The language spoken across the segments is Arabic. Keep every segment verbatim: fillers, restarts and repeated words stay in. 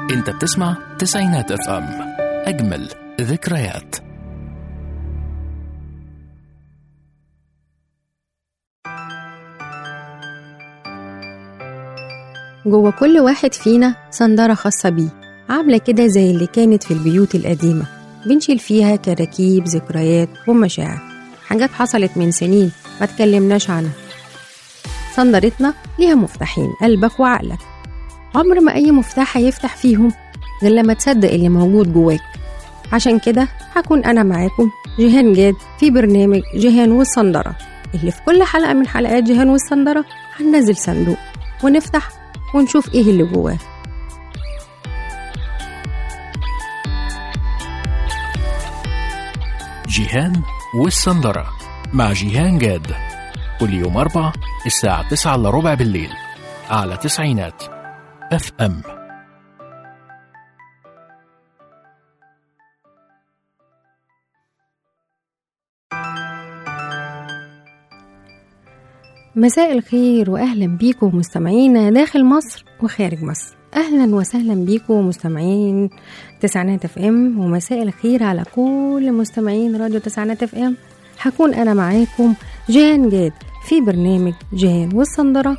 انت بتسمع تسعينات اف ام، اجمل ذكريات. جوه كل واحد فينا صندارة خاصة بيه، عاملة كده زي اللي كانت في البيوت القديمة، بنشيل فيها كراكيب ذكريات ومشاعر، حاجات حصلت من سنين ما تكلمناش عنها. صندارتنا ليها مفتاحين، قلبك وعقلك. عمر ما أي مفتاح هيفتح فيهم غير لما تصدق اللي موجود جواك. عشان كده هكون أنا معاكم جيهان جاد في برنامج جيهان والصندارة، اللي في كل حلقة من حلقات جيهان والصندارة هننزل صندوق ونفتح ونشوف ايه اللي جواه. جيهان والصندارة مع جيهان جاد، كل يوم أربع الساعة تسعة إلا ربع بالليل على تسعينات اف ام. مساء الخير واهلا بيكم مستمعينا داخل مصر وخارج مصر. اهلا وسهلا بيكم مستمعين تسعينات اف ام، ومساء الخير على كل مستمعين راديو تسعينات اف ام. هكون انا معاكم جيهان جاد في برنامج جيهان والصندارة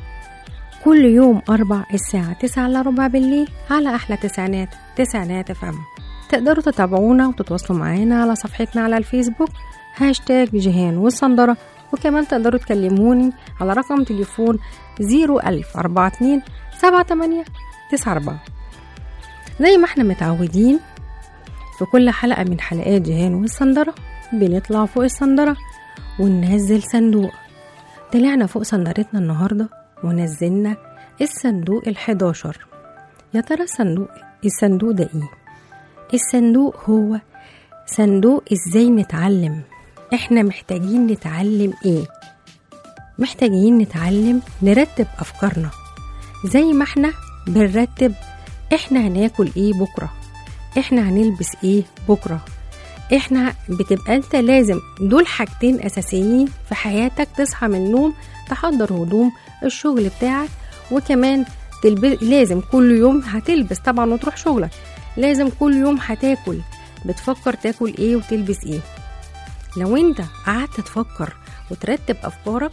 كل يوم اربع الساعة تسعة الا ربع بالليل على احلى تسعينات تسعينات اف ام. تقدروا تتابعونا وتتواصلوا معانا على صفحتنا على الفيسبوك هاشتاج جيهان والصندارة، وكمان تقدروا تكلموني على رقم تليفون زيرو ألف أربعة اتنين سبعة تمانية تسعة أربعة. زي ما احنا متعودين في كل حلقة من حلقات جيهان والصندارة بنطلع فوق الصندارة وننزل صندوق. طلعنا فوق صندارتنا النهاردة ونزلنا الصندوق الحداشر. يا ترى الصندوق الصندوق ده ايه؟ الصندوق هو صندوق ازاي نتعلم. احنا محتاجين نتعلم ايه؟ محتاجين نتعلم نرتب افكارنا، زي ما احنا بنرتب احنا هناكل ايه بكرة، احنا هنلبس ايه بكرة. احنا بتبقى انت لازم دول حاجتين اساسيين في حياتك. تصحى من النوم تحضر هدوم الشغل بتاعك، وكمان تلبس. لازم كل يوم هتلبس طبعا وتروح شغلك، لازم كل يوم هتاكل، بتفكر تاكل ايه وتلبس ايه. لو انت قعدت تفكر وترتب افكارك،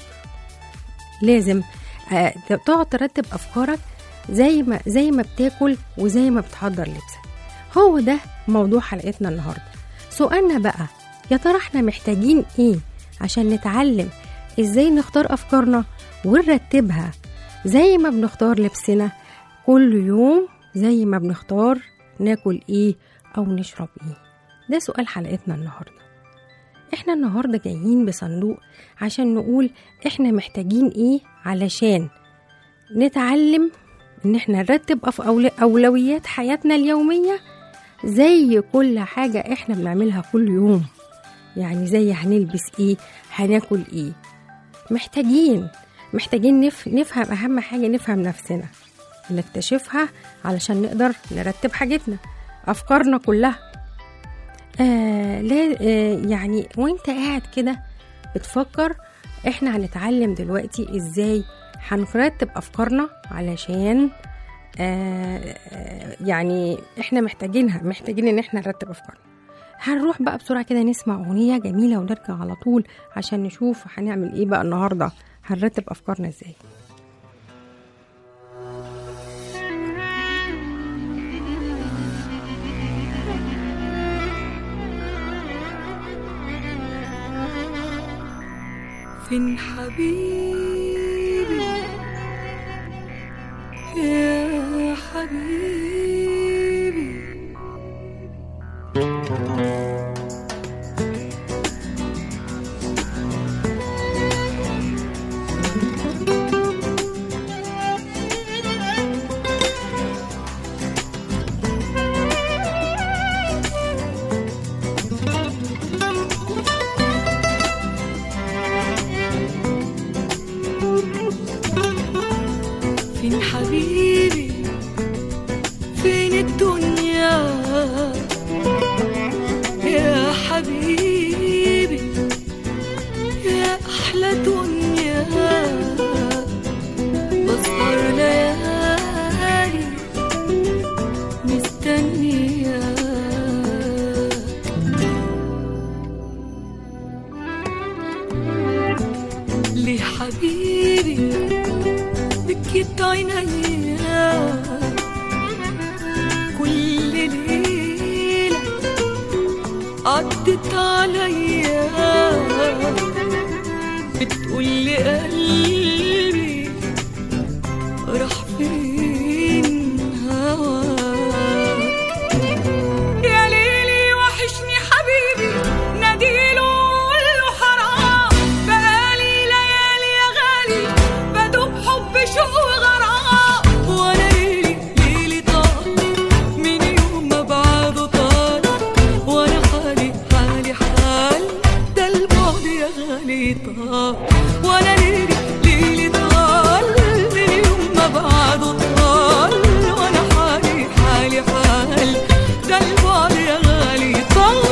لازم اه تقعد ترتب افكارك زي ما زي ما بتاكل وزي ما بتحضر لبسك. هو ده موضوع حلقتنا النهارده. سؤالنا بقى، يا ترى احنا محتاجين ايه عشان نتعلم ازاي نختار افكارنا ونرتبها زي ما بنختار لبسنا كل يوم، زي ما بنختار ناكل ايه او نشرب ايه. ده سؤال حلقتنا النهارده. احنا النهاردة جايين بصندوق عشان نقول احنا محتاجين ايه علشان نتعلم ان احنا نرتب اولويات حياتنا اليومية زي كل حاجة احنا بنعملها كل يوم. يعني زي هنلبس ايه، هناكل ايه. محتاجين محتاجين نف... نفهم اهم حاجة، نفهم نفسنا نكتشفها علشان نقدر نرتب حاجتنا افكارنا كلها. آه لا آه يعني وانت قاعد كده بتفكر احنا هنتعلم دلوقتي ازاي هنرتب افكارنا علشان آه يعني احنا محتاجينها محتاجين ان احنا نرتب افكارنا. هنروح بقى بسرعة كده نسمع اغنية جميلة ونرجع على طول عشان نشوف هنعمل ايه بقى النهاردة، هنرتب افكارنا ازاي. فين حبيبي يا حبيبي، فين حبيبي فين الدنيا يا حبيبي يا أحلى دنيا. بسهر ليالي ميت عينيا كل ليلة عدت عليا بتقولي قلبي راح فين هواك يا ليلي وحشني حبيبي ناديله وقوله حرام بقالي ليالي يا غالي بدوب حب شوق وغرام وانا ليلي ليلي طال من يوم ما بعده طال وانا حالي حالي حال ده البعد يا غالي طال وانا ليلي ليلي طال من يوم ما بعده طال وانا حالي حالي حال ده البعد يا غالي طال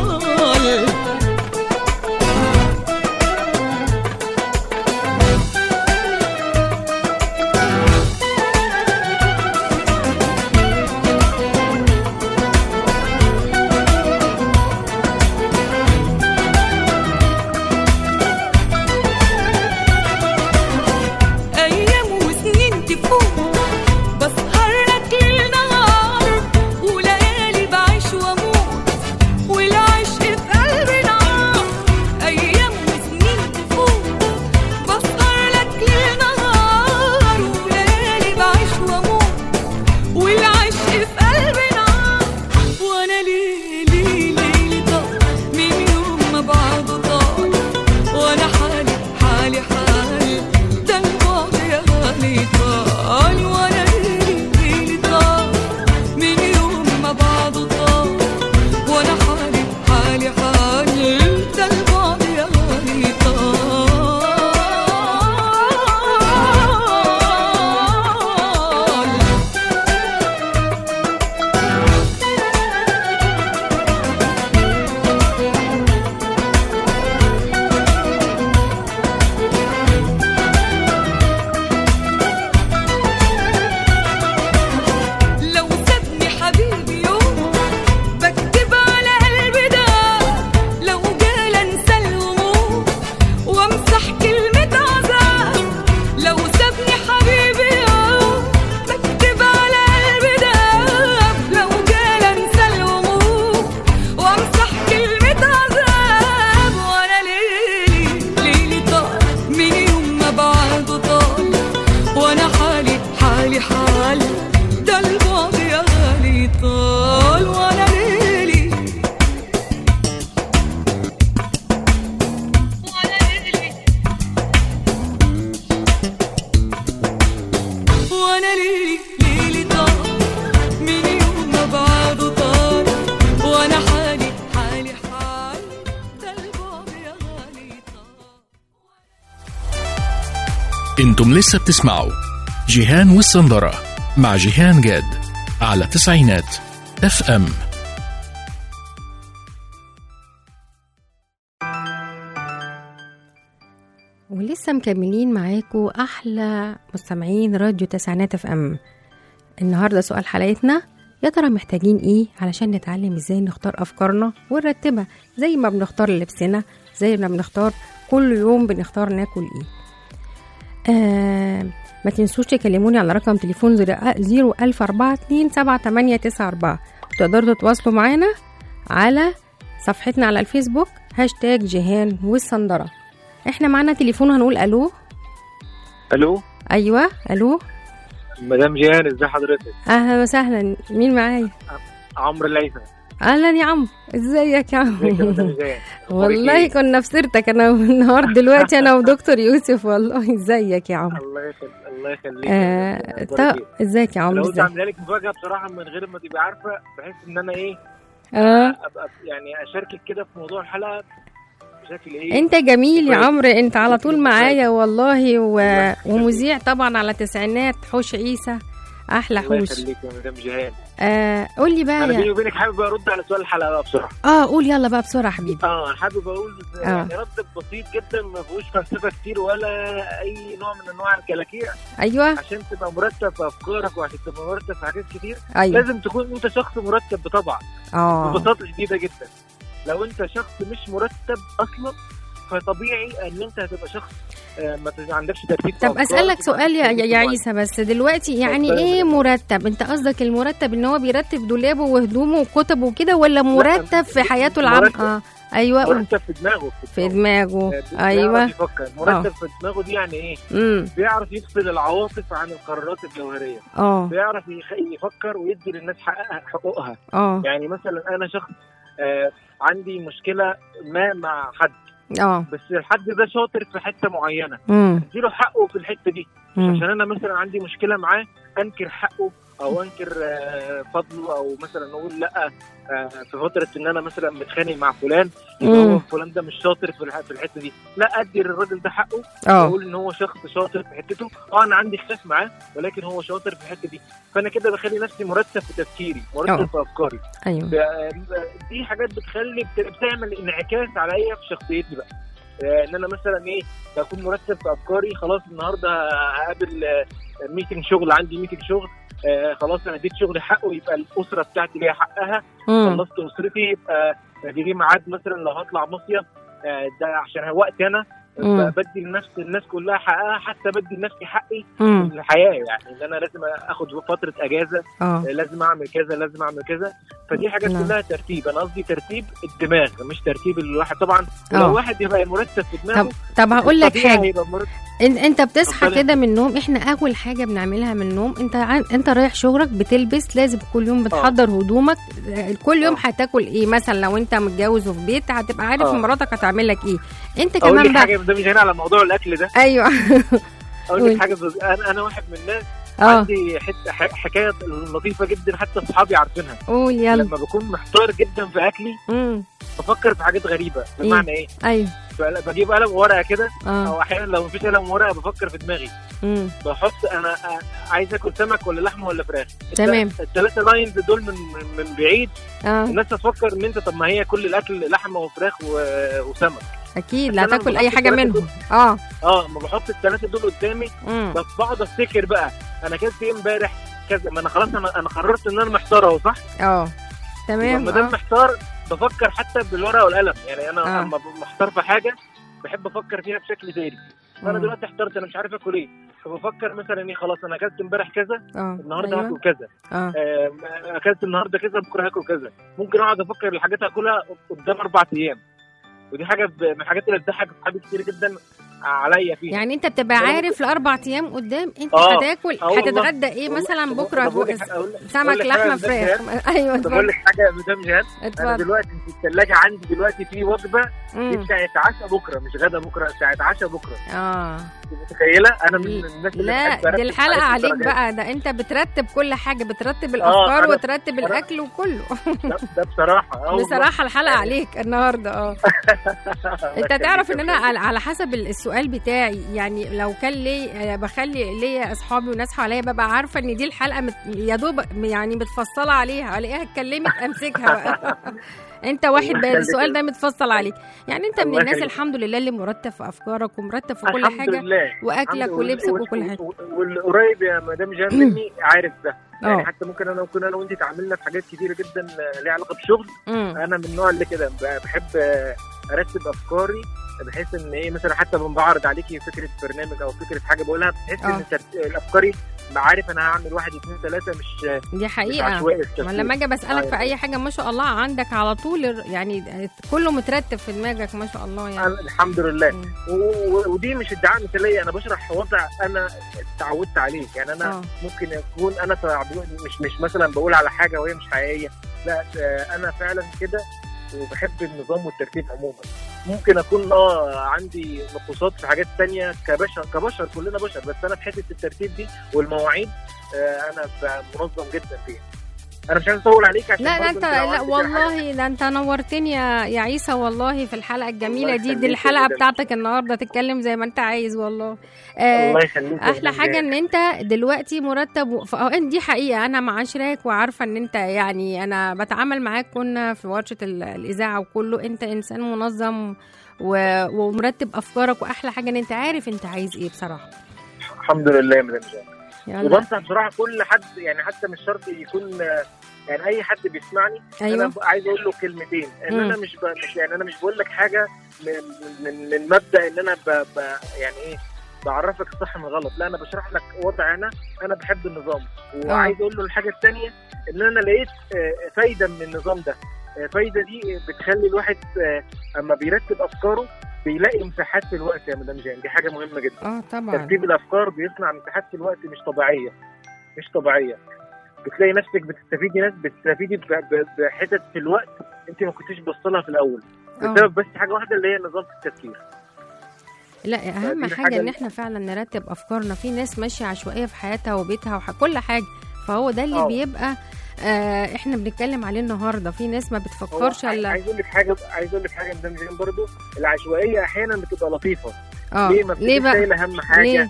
أيام وسنين تفوت بسهر لك ليل نهار وليالي بعيش واموت والعشق في قلبي نار أيام وسنين تفوت بسهر لك ليل نهار وليالي بعيش واموت والعشق في قلبي نار وانا ليلي ليلي طال من يوم ما بعده طال وانا حالي حالي حال ده البعد يا غالي طال وانا ليلي ليلي طال من يوم ما بعده طال وانا حالي حالي حال ده البعد يا غالي طال لو سابني حبيبي يوم بكتب على قلبي ده لو جال انسى الهموم وامسح كلمة عذاب لو سابني حبيبي يوم بكتب على قلبي ده لو جال انسى الهموم وامسح كلمة عذاب وانا ليلي ليلي طال من يوم ما بعده طال وانا حالي حالي حال ده البعد يا غالي طال وانا ليلي وانا ليلي وانا ليلي ليلي طال من يوم ما بعده طال وانا حالي حالي حال ده البعد يا غالي طال انتم لسه بتسمعوا جيهان والسندرة مع جيهان جاد على تسعينات اف ام. ولسه مكملين معاكم احلى مستمعين راديو تسعينات اف ام. النهارده سؤال حلقتنا: يا ترى محتاجين ايه علشان نتعلم ازاي نختار افكارنا ونرتبها زي ما بنختار لبسنا، زي ما بنختار كل يوم بنختار ناكل ايه. آه ما تنسوش تكلموني على رقم تليفون زيرو ألف أربعة اتنين سبعة تمانية تسعة أربعة. تقدروا تتواصلوا معانا على صفحتنا على الفيسبوك هاشتاج جيهان والسندرة. احنا معانا تليفون، هنقول الو. الو. ايوه الو مدام جيهان، ازي حضرتك؟ اهلا وسهلا، مين معايا؟ عمرو العيسى. اهلا يا عم، ازيك يا عم؟ ازيك يا مدام جيهان؟ والله كنا في سيرتك انا النهارده دلوقتي انا ودكتور يوسف. والله ازيك يا عم؟ الله يخليك. الله يخليك. آه طب ازيك يا عم؟ لو ازيك؟ كنت عامله لك مفاجاه بصراحه من غير ما تبقي عارفه، بحيث ان انا ايه اه ابقى يعني اشاركك كده في موضوع الحلقه بشكل ايه. انت جميل يا عمرو، انت على طول معايا والله و... ومذيع طبعا على تسعينات. حوش عيسى احلى حوش. الله يخليك يا مدام جيهان. آه قول لي بقى. انا بيني وبينك حابب ارد على سؤال الحلقه بقى بسرعه. اه قول يلا بقى بسرعه حبيبي. اه حابب اقول آه. يعني رد بسيط جدا، ما فيهوش فلسفه كتير ولا اي نوع من انواع الكلاكيع. ايوه عشان تبقى مرتب في افكارك وعشان تبقى مرتب في حاجات كتير، ايوه لازم تكون انت شخص مرتب بطبعك. اه ببساطه شديده جدا، لو انت شخص مش مرتب اصلا فطبيعي ان انت هتبقى شخص آه، ما ت- عندكش ترتيب. طب اسالك سؤال يا يا عيسى بس دلوقتي، يعني ايه مرتب؟ انت قصدك المرتب ان هو بيرتب دولابه وهدومه وكتبه وكده، ولا مرتب في حياته العامه؟ مرتب. اه ايوه قول. مرتب في دماغه في دماغه آه، ايوه. بيعرف يفكر. مرتب في دماغه دي يعني ايه؟ امم بيعرف يفصل العواطف عن القرارات الجوهريه، اه بيعرف يخ- يفكر ويدي للناس حقها حقوقها. اه يعني مثلا انا شخص آه عندي مشكله ما مع حد، اه بس الحد ده شاطر في حته معينه، امم اديله حقه في الحته دي. أمم. عشان انا مثلا عندي مشكله معاه انكر حقه او انكر آه، فضله، او مثلا نقول لا آه، في فتره ان انا مثلا متخانق مع فلان يبقى مم. هو فلان ده مش شاطر في الح- في الحته دي. لا، ادي للراجل ده حقه اه واقول ان هو شخص شاطر في حتته. اه انا عندي خلاف معاه ولكن هو شاطر في الحته دي، فانا كده بخلي نفسي مرتب في تفكيري، أه. مرتب في افكاري. ايوه ب- دي حاجات بتخلي بت- بتعمل انعكاس عليا في شخصيتي بقى. آه، ان انا مثلا ايه بكون مرتب في افكاري. خلاص النهارده هقابل آه، ميتنج شغل، عندي ميتنج شغل، آه خلاص انا اديت شغلي حقه، يبقى الاسره بتاعتي ليها حقها. امم خلصت اسرتي، يبقى بيجي ميعاد مثلا لو هطلع مصيف آه ده عشان وقتي انا، مم. بدي لنفس الناس كلها حقها، حتى بدي لنفسي حقي امم في الحياه. يعني ان انا لازم اخد فتره اجازه، اه لازم اعمل كذا، لازم اعمل كذا. فدي حاجات نعم. كلها ترتيب. انا قصدي ترتيب الدماغ مش ترتيب الواحد. طبعا آه. لو واحد يبقى مرتب في دماغه طب طب هقول لك الطبيعي حاجه. هيبقى مرتب. إن انت بتصحى اتفضلي. كده من النوم، احنا اول حاجه بنعملها من النوم، انت عن... انت رايح شغلك بتلبس، لازم كل يوم بتحضر هدومك، كل يوم آه. هتاكل ايه مثلا. لو انت متجوز وفي بيت هتبقى عارف آه. مراتك هتعمل لك ايه. انت اقول كمان لك بقى حاجه، ده مش هنا على موضوع الاكل ده. ايوه اقول قول. لك حاجه بز... انا انا واحد من الناس اه عندي حته ح- حكايه لطيفه جدا، حتى اصحابي عارفينها. قول يلا. لما بكون محتار جدا في اكلي امم بفكر في حاجات غريبه. بمعنى ايه؟ ايوه فل- بجيب قلم وورقه كده، اه او احيانا لو مفيش قلم وورقه بفكر في دماغي. امم بحط انا آه، عايز اكل سمك ولا لحمه ولا فراخ. تمام. الثلاثه لاينز دول من من من بعيد اه الناس هتفكر ان انت طب ما هي كل الاكل لحمه وفراخ و- وسمك. اكيد بس لا أنا تاكل لما اي بحط حاجه الثلاثة منهم. اه اه ما بحط الثلاثه دول قدامي امم بس بقعد افتكر بقى انا كلت ايه امبارح كذا. ما انا خلاص انا انا قررت ان انا محتار اهو، صح؟ اه تمام. ما دام اه محتار بفكر حتى بالورقه والقلم. يعني انا آه. لما آه. محتار في حاجه بحب افكر فيها بشكل دائري. فانا مم. دلوقتي احترت انا مش عارف اكل ايه، فبفكر مثلا ايه خلاص انا اكلت امبارح كذا، اه النهارده أيوة. هاكل كذا. اه آه اكلت النهارده كذا، بكره هاكل كذا. ممكن اقعد افكر الحاجات هاكلها قدام اربع ايام. ودي حاجه ب- من الحاجات اللي بتضحك اصحابي كتير جدا عليا فيها. يعني انت بتبقى أنا عارف الاربع ايام قدام انت آه. هتاكل آه والله. هتتغدى ايه والله. مثلا طب- بكره طب أقول لك- أقول لك- سمك أقول لك لحمه حاجة فراخ. بجد ايوه طب اقول اتفضل لك حاجه يا مدام جهاد. انا اتفضل. دلوقتي في الثلاجه عندي دلوقتي في وجبه دي مم. بتاعت عشاء بكره، مش غدا بكره، بتاعت عشاء بكره. اه انت متخيله؟ انا من الناس اللي لا بحب أرتب دي الحلقه حياتي عليك بالدرجات. بقى، ده انت بترتب كل حاجه، بترتب الافكار أنا- وترتب أنا- الاكل وكله. ده, ده بصراحه اه والله. بصراحه الحلقه عليك النهارده. اه انت تعرف ان انا على على حسب السؤال بتاعي، يعني لو كان لي بخلي ليا اصحابي وناس حواليا ببقى عارفه ان دي الحلقه مت... يا دوب يعني متفصله عليها، الاقيها اتكلمت امسكها بقى. انت واحد الله بقى يخليك. السؤال ده متفصل عليك، يعني انت من الله الناس يخليك. الحمد لله اللي مرتب في افكارك ومرتب في كل الحمد حاجه، لله. واكلك الحمد ولبسك وال- وكل حاجه. وال- والقريب يا مدام جان مني عارف ده. يعني اه حتى ممكن انا ممكن انا وانت تعاملنا في حاجات كتيره جدا ليها علاقه بالشغل. امم انا من النوع اللي كده ب- بحب ارتب افكاري، بحيث ان ايه مثلا حتى لما بعرض عليكي فكره برنامج او فكره حاجه بقولها بحيث آه. ان ترت- الافكاري عارف انا هعمل واحد اثنين ثلاثه، مش دي مش حقيقه. عشوائي ما التفكير. لما اجي بسالك آه. في اي حاجه ما شاء الله عندك على طول الر- يعني كله مترتب في دماغك ما شاء الله يعني. أنا الحمد لله. مم. و- و- ودي مش ادعاء مثاليه، انا بشرح وضع انا اتعودت عليه. يعني انا اه ممكن يكون انا تعب- مش مش مثلا بقول على حاجه وهي مش حقيقيه، لا آه، انا فعلا كده وبحب النظام والترتيب عموما. ممكن اكون اه عندي نقصات في حاجات تانية كبشر كبشر كلنا بشر، بس انا في حته الترتيب دي والمواعيد آه انا ب- منظم جدا فيها. انا مش عايز اطول عليك عشان لا لا برضه انت لو لا عندك حاجة- والله ده انت نورتني يا يا عيسى والله في الحلقه الجميله الله دي. دي يخليك الحلقه يا مدام. بتاعتك النهارده، تتكلم زي ما انت عايز والله. آه الله يخليك يا احلى مدام حاجه جهاد. ان انت دلوقتي مرتب و... ف... آه، دي حقيقه انا معاشراك وعارفه ان انت يعني انا بتعامل معاك، كنا في ورشه ال- الاذاعه وكله، انت انسان منظم و... ومرتب افكارك، واحلى حاجه ان انت عارف انت عايز ايه بصراحه. الحمد لله يا مدام جهاد. يلا وبنصح بصراحه كل حد، يعني حتى مش شرط يكون يعني اي حد بيسمعني أيوة. انا عايز اقول له كلمتين ان مم. انا مش, ب... مش يعني انا مش بقول لك حاجه من من, من مبدا ان انا ب... ب... يعني ايه بعرفك الصح من الغلط، لا انا بشرح لك وضع انا انا بحب النظام. وعايز اقول له الحاجه الثانيه ان انا لقيت فايده من النظام ده. فايده دي بتخلي الواحد اما بيرتب افكاره بيلاقي مساحات في الوقت يا مدام جان، دي حاجه مهمه جدا. اه طبعا ترتيب الافكار بيصنع مساحات في الوقت مش طبيعيه مش طبيعيه بتلاقي نفسك بتستفيدي ناس بتستفيدي بحتت في الوقت انت ما كنتيش بصلها في الاول بسبب بس حاجه واحده اللي هي نظام التفكير. لا اهم حاجه, حاجة ان احنا فعلا نرتب افكارنا. في ناس ماشيه عشوائيه في حياتها وبيتها وكل حاجه، فهو ده اللي أوه. بيبقى آه احنا بنتكلم عليه النهارده. في ناس ما بتفكرش الا عايز اقول لك حاجه عايز اقول لك حاجه مدام جان برضو العشوائيه احيانا بتبقى لطيفه. اه ليه ما بتبقاش شايله هم حاجه؟ ليه؟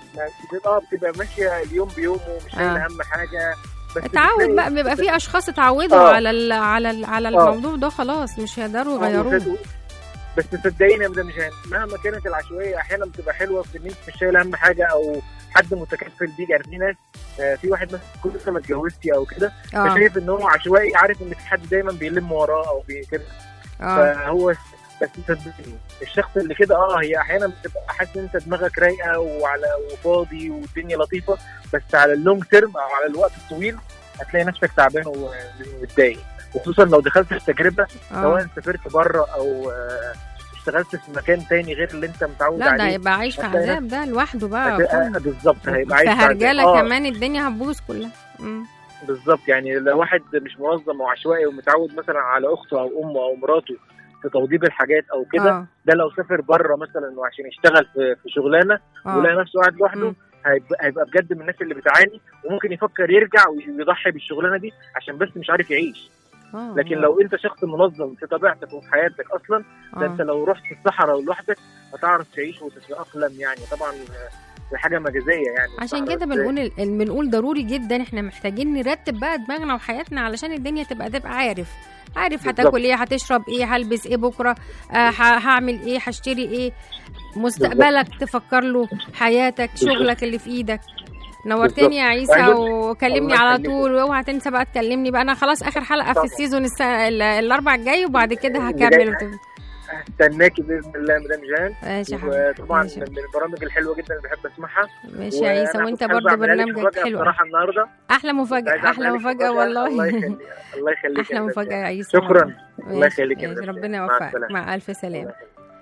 اه بتبقى ماشيه اليوم بيومه ومش شايله آه. هم حاجه. اتعود بقى، بيبقى في اشخاص اتعودوا آه. على ال على ال على الموضوع ده خلاص مش هيقدروا يغيروه. بس صدقيني يا مدام جان مهما كانت العشوائيه احيانا بتبقى حلوه في ان انت مش شايله هم حاجه او حد متكفل بيك. يعني في ناس آه في واحد مثلا كل لسه ما اتجوزتي او كده فشايف ان هو عشوائي، عارف ان في حد دايما بيلم وراه او كده آه. فهو بس صدقني الشخص اللي كده اه هي احيانا بتبقى حاسس ان انت دماغك رايقه وعلى وفاضي والدنيا لطيفه، بس على اللونج تيرم او على الوقت الطويل هتلاقي نفسك تعبان ومتضايق، وخصوصا لو دخلت في تجربه سواء سافرت بره او آه اشتغلت في مكان تاني غير اللي انت متعود لا عليه. لا ده يبقى عايش في عذاب ده لوحده بقى. بالظبط هيبقى عايش في هرجله آه. كمان الدنيا هتبوظ كلها. بالظبط يعني لو واحد مش منظم وعشوائي ومتعود مثلا على اخته او امه او مراته في توضيب الحاجات او كده آه. ده لو سافر بره مثلا وعشان يشتغل في, في شغلانه آه. ولاقي نفسه قاعد لوحده هيبقى, هيبقى بجد من الناس اللي بتعاني وممكن يفكر يرجع ويضحي بالشغلانه دي عشان بس مش عارف يعيش. آه. لكن لو انت شخص منظم في طبيعتك وفي حياتك اصلا ده آه. انت لو رحت الصحراء لوحدك هتعرف تعيش وتتأقلم. يعني طبعا دي حاجه مجازيه يعني. عشان كده بنقول بنقول ضروري جدا احنا محتاجين نرتب بقى دماغنا وحياتنا علشان الدنيا تبقى تبقى عارف عارف هتاكل ايه، هتشرب ايه، هلبس ايه بكره، آه هعمل ايه، هشتري ايه، مستقبلك تفكر له، حياتك، شغلك اللي في ايدك. نورتني يا عيسى وكلمني على طول واوعى تنسى بقى تكلمني بقى. انا خلاص اخر حلقه في السيزون الاربع الجاي وبعد كده هكمل. هستناكي باذن الله مدام جان. ماشي وطبعا من البرامج الحلوه جدا اللي بحب اسمعها. ماشي يا عيسى وانت برضه برنامجك حلو بصراحه النهارده. احلى مفاجاه احلى مفاجاه والله. الله يخليك الله يخليك احلى مفاجاه يا عيسى. شكرا الله يخليك. ربنا يوفقك. مع الف سلامه.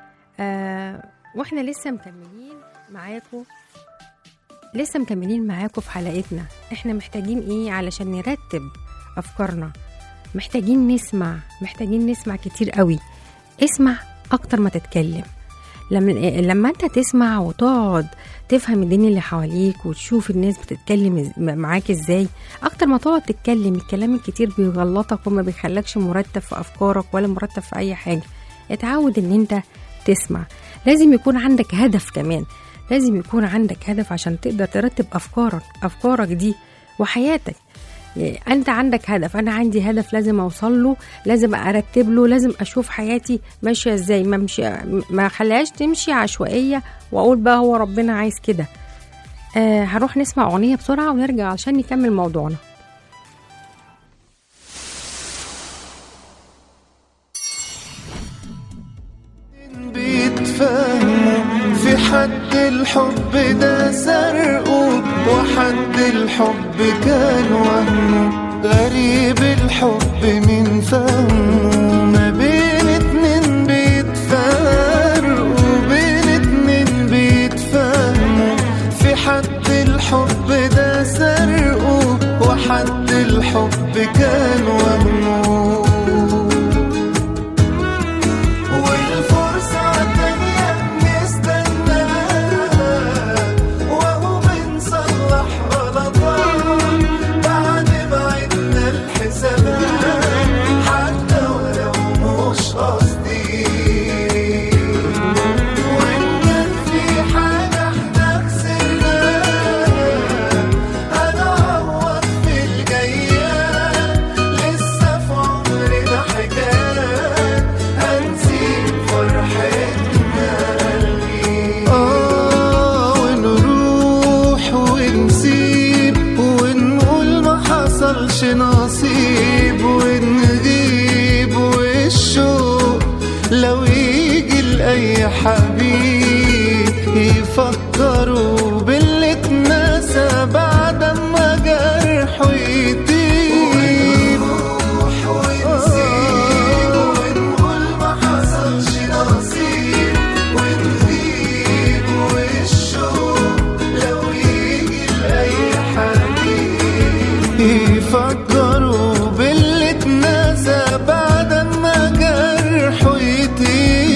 آه واحنا لسه مكملين معاكم لسه مكملين معاكم في حلقتنا. احنا محتاجين ايه علشان نرتب افكارنا؟ محتاجين نسمع محتاجين نسمع كتير قوي. اسمع اكتر ما تتكلم. لما لما انت تسمع وتقعد تفهم الدنيا اللي حواليك وتشوف الناس بتتكلم معاك ازاي اكتر ما تقعد تتكلم. الكلام الكتير بيغلطك وما بيخلكش مرتب في افكارك ولا مرتب في اي حاجه. اتعود ان انت تسمع. لازم يكون عندك هدف كمان، لازم يكون عندك هدف عشان تقدر ترتب أفكارك أفكارك دي وحياتك. يعني أنت عندك هدف، أنا عندي هدف لازم أوصل له، لازم أرتب له، لازم أشوف حياتي ماشية إزاي، ما, ما خليهاش تمشي عشوائية وأقول بقى هو ربنا عايز كده. آه هروح نسمع أغنية بسرعة ونرجع عشان نكمل موضوعنا. في حد الحب ده سرقه وحد الحب كان وهمه غريب الحب من فهمه ما بين اتنين بيتفرقوا بين اتنين بيتفهموا في حد الحب ده سرقه وحد الحب كان وهمه نصيب ونقول ما حصلش نصيب يفكروا باللي اتنسى بعد ما جرحه يطيب.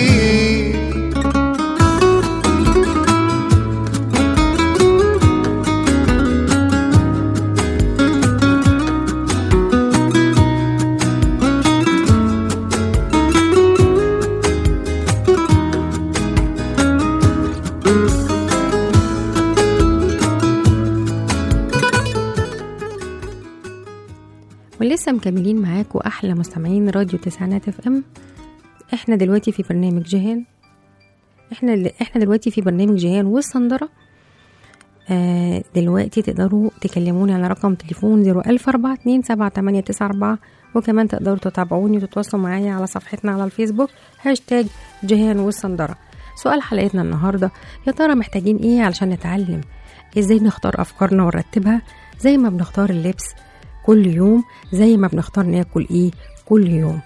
ولسه مكملين معاكم احلى مستمعين راديو تسعينات اف ام. احنا دلوقتي في برنامج جيهان احنا احنا دلوقتي في برنامج جيهان والصندرة. آه دلوقتي تقدروا تكلموني على رقم تليفون زيرو ألف أربعة اتنين سبعة تمانية تسعة أربعة، وكمان تقدروا تتابعوني وتتواصلوا معايا على صفحتنا على الفيسبوك هاشتاج جيهان والصندرة. سؤال حلقتنا النهاردة: يا ترى محتاجين ايه علشان نتعلم ازاي نختار افكارنا ونرتبها زي ما بنختار اللبس كل يوم، زي ما بنختار ناكل ايه كل يوم؟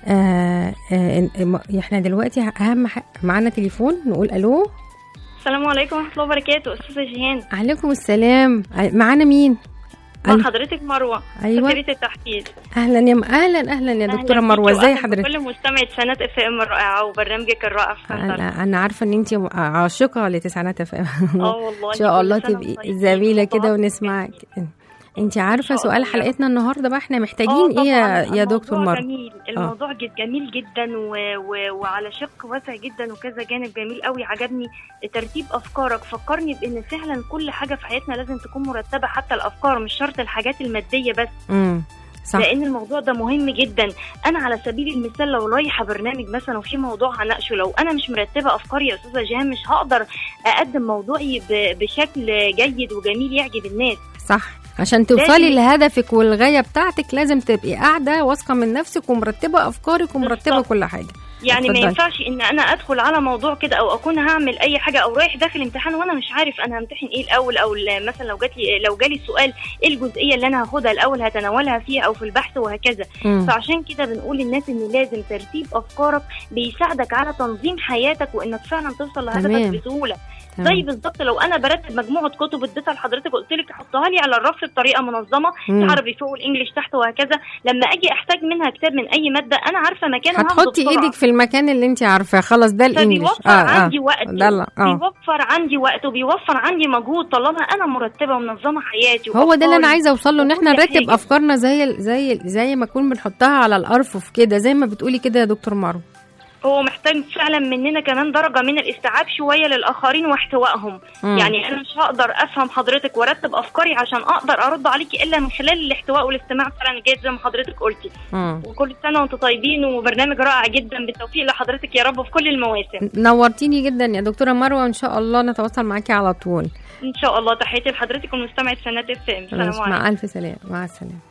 آه آه احنا دلوقتي اهم معانا تليفون، نقول الو. السلام عليكم ورحمه الله وبركاته. استاذه جيهان. عليكم السلام. معانا مين؟ مع حضرتك مروه. ايوه سفيرة التحفيز. اهلا يا م... اهلا اهلا يا دكتوره مروه، ازي حضرتك؟ كل مستمعي تسعينات اف ام الرائعه وبرنامجك الرائع. انا انا عارفه ان انت عاشقه لتسعينات اف ام. اه والله ان شاء الله تبقي زميله كده ونسمعك. انت عارفه سؤال حلقتنا النهارده بقى احنا محتاجين ايه يا, يا دكتور مروه؟ جميل. الموضوع جد جميل جدا و... و... وعلى شق واسع جدا وكذا جانب جميل قوي. عجبني ترتيب افكارك، فكرني بان فعلا كل حاجه في حياتنا لازم تكون مرتبه، حتى الافكار مش شرط الحاجات الماديه بس. امم صح. لان الموضوع ده مهم جدا. انا على سبيل المثال لو رايحه برنامج مثلا وفي موضوع هناقشه، لو انا مش مرتبه افكاري يا استاذه جيهان مش هقدر اقدم موضوعي ب... بشكل جيد وجميل يعجب الناس. صح. عشان توصلي لهدفك والغاية بتاعتك لازم تبقي قاعدة واثقة من نفسك ومرتبة أفكارك ومرتبة بالضبط. كل حاجة. يعني أتفضل. ما ينفعش ان انا ادخل على موضوع كده او اكون هعمل اي حاجه او رايح داخل امتحان وانا مش عارف انا همتحن ايه الاول، او مثلا لو جات لي لو جالي السؤال ايه الجزئيه اللي انا هاخدها الاول هتناولها فيها او في البحث وهكذا. م. فعشان كده بنقول للناس ان لازم ترتيب افكارك بيساعدك على تنظيم حياتك وانك فعلا توصل لهدفك بسهوله. زي بالظبط لو انا برتب مجموعه كتب اديتها لحضرتك قلت لك حطها لي على الرف بطريقه منظمه، العربي فوق والانجليش تحت وهكذا، لما اجي احتاج منها كتاب من اي ماده انا عارفه مكانها هتحطي ايدك في المكان اللي انت عارفاه. خلاص ده الانجليش. بيوفر آه عندي آه. وقت آه. بيوفر عندي وقت وبيوفر عندي مجهود طالما انا مرتبه ومنظمه حياتي. هو ده اللي انا عايزه اوصل له، ان احنا نرتب افكارنا زي زي زي ما نكون بنحطها على الارفف كده زي ما بتقولي كده يا دكتور مروه. هو محتاج فعلا مننا كمان درجة من الاستيعاب شوية للآخرين واحتوائهم. مم. يعني أنا مش هقدر أفهم حضرتك وارتب أفكاري عشان أقدر أرد عليكي إلا من خلال الاحتواء والاستماع فعلا الجيد زي ما حضرتك قلتي. مم. وكل سنة وانتم طيبين وبرنامج رائع جدا، بالتوفيق لحضرتك يا رب في كل المواسم. نورتيني جدا يا دكتورة مروة، وإن شاء الله نتواصل معاكي على طول. إن شاء الله. تحياتي لحضرتك ومستمعي تسعينات اف ام. السلام عليكم. مع ألف سلام. مع السلامة.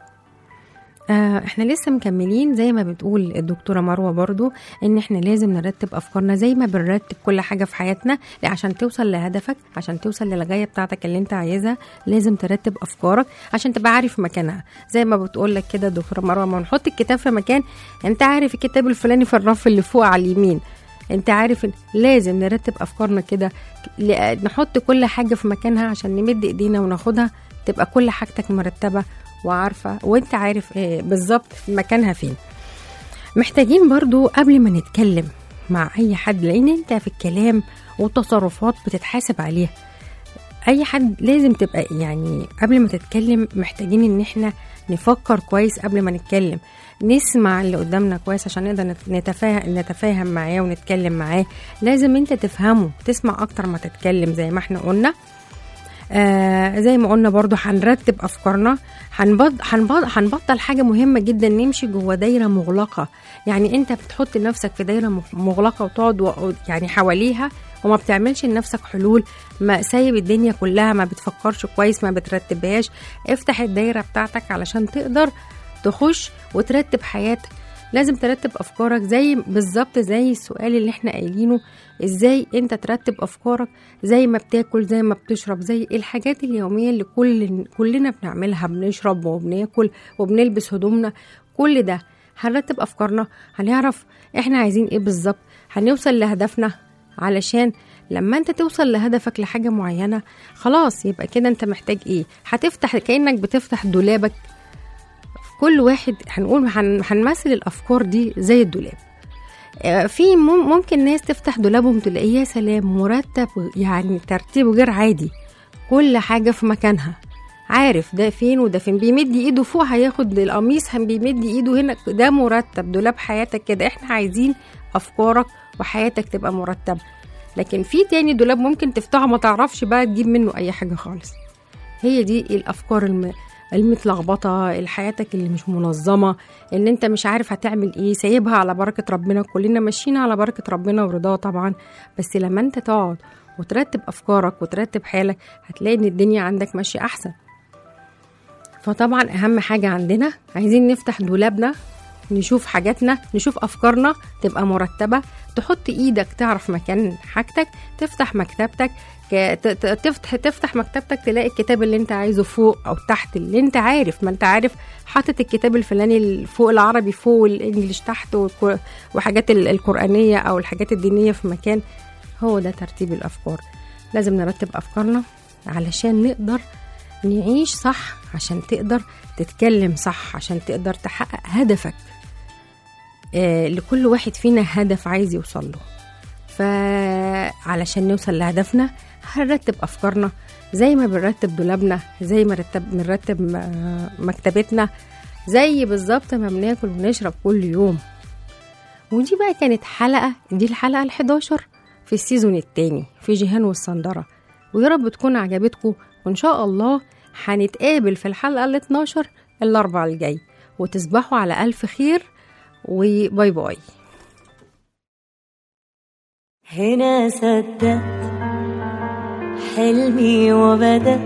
آه احنا لسه مكملين زي ما بتقول الدكتورة مروة برضو، ان احنا لازم نرتب افكارنا زي ما بنرتب كل حاجة في حياتنا عشان توصل لهدفك، عشان توصل للغاية بتاعتك اللي انت عايزها. لازم ترتب افكارك عشان تبقى عارف مكانها، زي ما بتقول لك كده الدكتورة مروة، ما نحط الكتاب في مكان انت عارف الكتاب الفلاني في الرف اللي فوق على اليمين، انت عارف. لازم نرتب افكارنا كده، نحط كل حاجة في مكانها عشان نمد ايدينا وناخدها، تبقى كل حاجتك مرتبة وعارفة وانت عارف ايه بالظبط مكانها فين. محتاجين برضو قبل ما نتكلم مع اي حد، لان انت في الكلام والتصرفات بتتحاسب عليها. اي حد لازم تبقى يعني قبل ما تتكلم محتاجين ان احنا نفكر كويس قبل ما نتكلم، نسمع اللي قدامنا كويس عشان نقدر نتفاهم نتفاهم معاه ونتكلم معاه. لازم انت تفهمه، تسمع اكتر ما تتكلم زي ما احنا قلنا. آه زي ما قلنا برضو هنرتب أفكارنا، هنبطل حاجة مهمة جدا، نمشي جوه دايرة مغلقة. يعني انت بتحط نفسك في دايرة مغلقة وتقعد يعني حواليها وما بتعملش لنفسك حلول، ما سايب الدنيا كلها، ما بتفكرش كويس، ما بترتبهاش. افتح الدايرة بتاعتك علشان تقدر تخش وترتب حياتك. لازم ترتب أفكارك زي بالظبط زي السؤال اللي احنا قايلينه، ازاي انت ترتب أفكارك زي ما بتاكل، زي ما بتشرب، زي الحاجات اليومية اللي كل كلنا بنعملها، بنشرب وبناكل وبنلبس هدومنا، كل ده هنرتب أفكارنا، هنعرف احنا عايزين ايه بالظبط، هنوصل لهدفنا. علشان لما انت توصل لهدفك لحاجة معينة خلاص يبقى كده انت محتاج ايه؟ هتفتح كأنك بتفتح دولابك. كل واحد هنقول هن- هنمثل الأفكار دي زي الدولاب. آه، في مم- ممكن ناس تفتح دولابهم تلاقيه يا سلام مرتب، يعني ترتيبه غير عادي، كل حاجة في مكانها، عارف ده فين وده فين، بيمد ايده فوق هياخد القميص، هم بيمد ايده هنا، ده مرتب. دولاب حياتك كده، احنا عايزين افكارك وحياتك تبقى مرتبة. لكن في تاني دولاب ممكن تفتحه ما تعرفش بقى تجيب منه اي حاجة خالص. هي دي الافكار الم... المتلخبطة، حياتك اللي مش منظمة، ان انت مش عارف هتعمل ايه، سايبها على بركة ربنا. كلنا ماشيين على بركة ربنا ورضاه طبعا، بس لما انت تقعد وترتب افكارك وترتب حالك هتلاقي ان الدنيا عندك ماشية احسن. فطبعا اهم حاجة عندنا عايزين نفتح دولابنا، نشوف حاجاتنا، نشوف افكارنا تبقى مرتبة، تحط ايدك تعرف مكان حاجتك، تفتح مكتبتك، ك- ت- ت- تفتح تفتح مكتبتك تلاقي الكتاب اللي انت عايزه فوق او تحت، اللي انت عارف، ما انت عارف حاطط الكتاب الفلاني فوق، العربي فوق والانجليش تحت، والك- وحاجات ال- القرآنية او الحاجات الدينية في مكان. هو ده ترتيب الافكار. لازم نرتب افكارنا علشان نقدر نعيش صح، عشان تقدر تتكلم صح، عشان تقدر تحقق هدفك. آه لكل واحد فينا هدف عايز يوصل له، فعلشان نوصل لهدفنا هنرتب أفكارنا زي ما بنرتب دولابنا، زي ما رتب بنرتب آه، مكتبتنا، زي بالظبط ما بناكل ونشرب كل يوم. ودي بقى كانت حلقة، دي الحلقة الحداشر في السيزون التاني في جيهان والصندرة، ويا رب تكون عجبتكم، وإن شاء الله هنتقابل في الحلقة الاتناشر الأربع الجاي، وتصبحوا على ألف خير وباي باي. هنا صدقت حلمي وبدأ،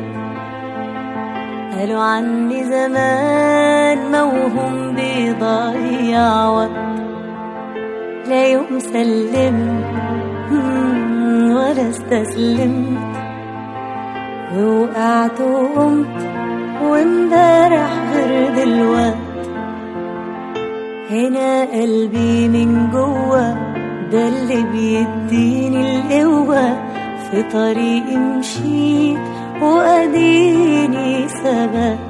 قالوا عني زمان موهوم بيضيع وقت، لا يوم سلمت مم، ولا استسلمت، ووقعت وقمت وامبارح غير دلوقت. هنا قلبي من جوه ده اللي بيديني القوة، في طريقي مشيت وأديني ثبات،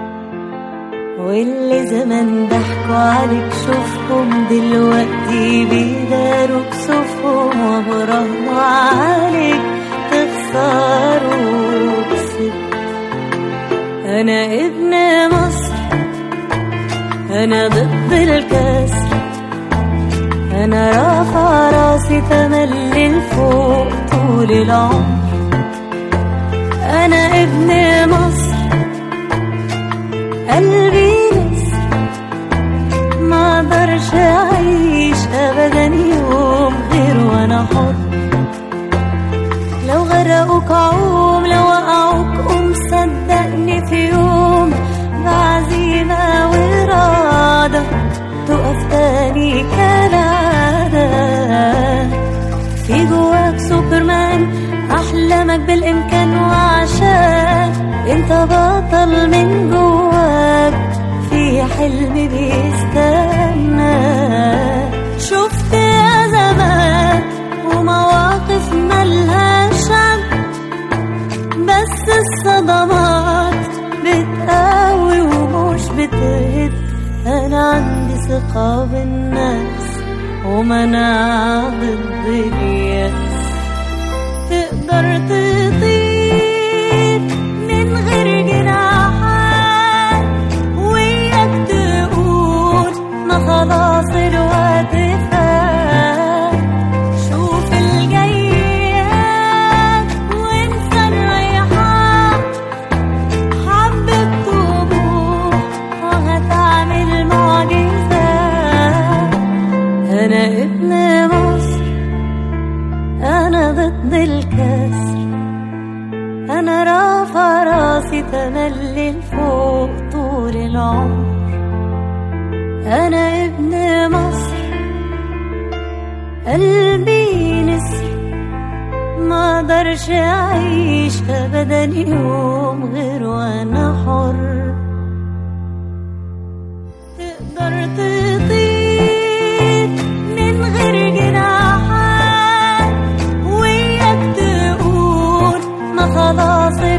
واللي زمان ضحكوا عليك شوفهم دلوقتي بيداروا كسوفهم، وبراهنوا عليك تخسروا كسبت. أنا ابن مصر، أنا ضد الكسر، أنا رافع راسي تملي لفوق طول العمر. أنا ابن مصر قلبي نسر، ما اقدرش أعيش أبدا يوم غير وأنا حر. لو غرقوك عوم، لو وقعوك قوم، صدقني في يوم بعزيمة وإرادة تقف تاني كالعادة. في جواك سوبرمان، أحلامك بالإمكان، وعشان انت بطل من جواك في حلم بيستنى. شفت أزمات ومواقف ملهاش عد، بس الصدمات بتقوي ومش بتهد. أنا عندي ثقة بالناس ومناعة ضد اليأس. تقدر تطير من غير جناحات، وياك تقول ما خلاص الوقت فات. شوف الجيات وانسى الريحان، حبة طموح وهتعمل معجزات. أنا ابن مصر، أنا ضد الكسر، أنا رافع راسي تملي لفوق طول العمر. أنا ابن مصر قلبي نسر، ما اقدرش أعيش أبدا يوم غير وأنا حر. تقدر تطير من غير جناحات، وياك العاصفة